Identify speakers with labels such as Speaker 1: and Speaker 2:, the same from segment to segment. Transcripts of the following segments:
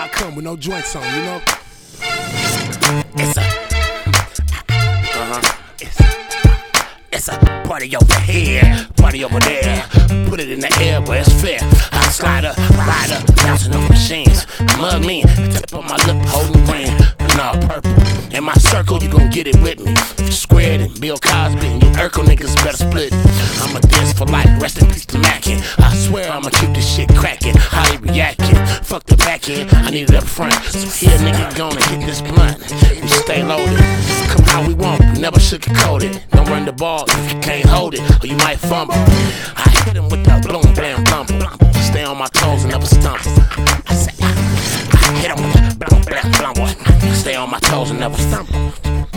Speaker 1: I come with no joints on, you know?
Speaker 2: It's a party over here, party over there. Put it in the air where it's fair. I slide up, ride up, bouncing off machines. Mug me, tip on my lip, holding green. Nah, purple. In my circle, you gon' get it with me. Squared and Bill Cosby, and you Urkel niggas better split. I'ma dance for life, rest in peace to Mackin. I swear I'ma keep this shit crackin'. How they reactin'? Fuck the back end, I need it up front. So here, nigga, gonna hit this blunt. We stay loaded. Come how we want, never sugarcoat it. Don't run the ball if you can't hold it, or you might fumble. I hit him with that bloom, blam, blumble. Stay on my toes and never stumble. I say, I hit him with that bloom, blam, blumble. Stay on my toes and never stumble.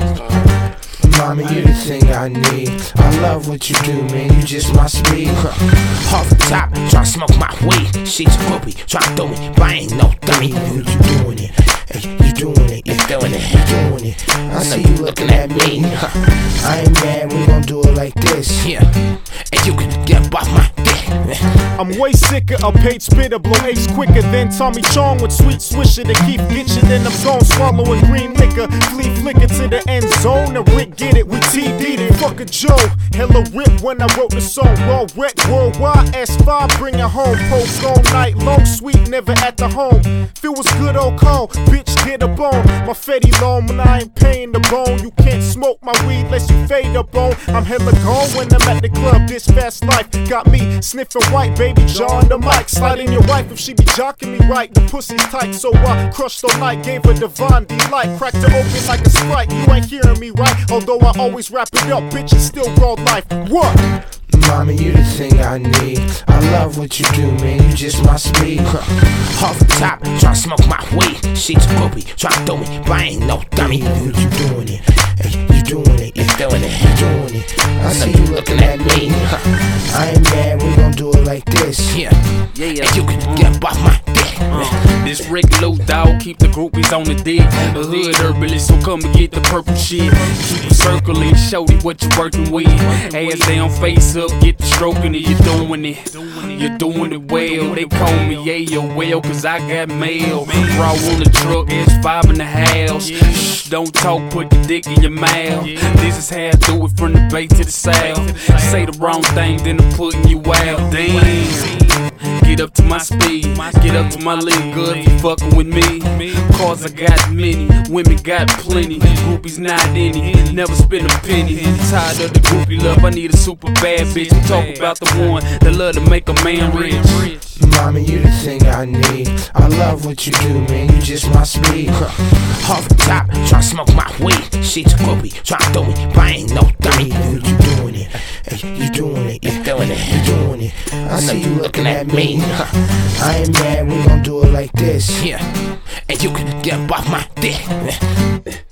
Speaker 3: Mommy, you the thing I need. I love what you do, man, you just my speed.
Speaker 2: Off the top, tryna smoke my weed. She's a groupie, tryna throw me, but I ain't no dummy.
Speaker 3: You doing it, hey, you doing it,
Speaker 2: you doing it,
Speaker 3: you doing it. I see you looking at me. I ain't mad, we gon' do it like this.
Speaker 2: Yeah, and you can get off my dick.
Speaker 4: I'm way sicker, a paid spitter, blow ace quicker than Tommy Chong with sweet swisher to keep getchin'. Then I'm gon' swallowing green liquor, flea flicker to the end zone. And Rick get it, we TD'd it. Fuck a Joe, hella rip when I wrote the song. Raw wreck worldwide, S5 bring it home. Post all night long, sweet never at the home. Feel was good old cold, bitch get a bone. My Fetty long when I ain't paying the bone. You can't smoke my weed unless you fade up on. I'm hella gone when I'm at the club. This fast life got me sniffing white, baby John the mic. Sliding your wife if she be jocking me right. The pussy's tight, so I crushed all night. Gave her divine delight, cracked her open like a Sprite. You ain't hearing me right, although I always wrap it up. Bitches still broad life. What?
Speaker 3: Mommy, you the thing I need. I love what you do, man, you just my speed.
Speaker 2: Off the top, tryna smoke my weed. She's a groupie, tryna throw me, but I ain't no dummy.
Speaker 3: You doing it, hey, you doing it,
Speaker 2: you doing it,
Speaker 3: you doing it. I see you looking at me. I ain't mad, we gon' do it like this.
Speaker 2: Yeah, and you can get off my dick.
Speaker 5: This Rick Low dog, keep the groupies on the dick. The hood herbalist, so come and get the purple shit. Keep it circling, show me what you working with. Ass down, face up, get the stroking it. You doing it, you doing it well. They call me AOL, cause I got mail. Raw on the truck, S5 in the house. Shh, don't talk, put the dick in your mouth. This is how I do it from the bay to the south. Say the wrong thing, then I'm putting you out. Damn. Get up to my speed, get up to my league. Good if you fucking with me. Cars I got many, women got plenty. Groupies not any, never spend a penny. Tired of the groupie love, I need a super bad bitch. I'm talking about the one that love to make a man rich.
Speaker 3: Mommy, you the thing I need. I love what you do, man, you just my speed.
Speaker 2: Off the top, tryna smoke my weed. She's a groupie, tryna throw me, but I ain't no dummy.
Speaker 3: You doing it, hey, you doing it,
Speaker 2: you doing it,
Speaker 3: you doing it. I see you looking at me. I ain't mad, we gon' do it like this.
Speaker 2: Yeah, and you can get off my dick.